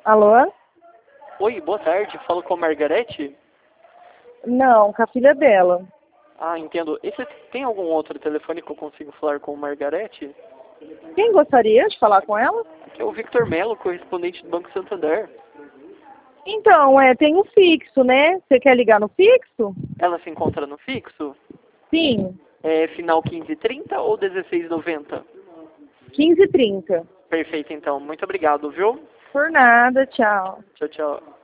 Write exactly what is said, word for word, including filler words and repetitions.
Alô? Oi, boa tarde. Falo com a Margarete? Não, com a filha dela. Ah, entendo. Esse, tem algum outro telefone que eu consigo falar com a Margarete? Quem gostaria de falar com ela? Aqui é o Victor Melo, correspondente do Banco Santander. Então, é, tem um fixo, né? Você quer ligar no fixo? Ela se encontra no fixo? Sim, É final quinze e trinta ou dezesseis e noventa? quinze e trinta. Perfeito, então. Muito obrigado, viu? Por nada, tchau. Tchau, tchau.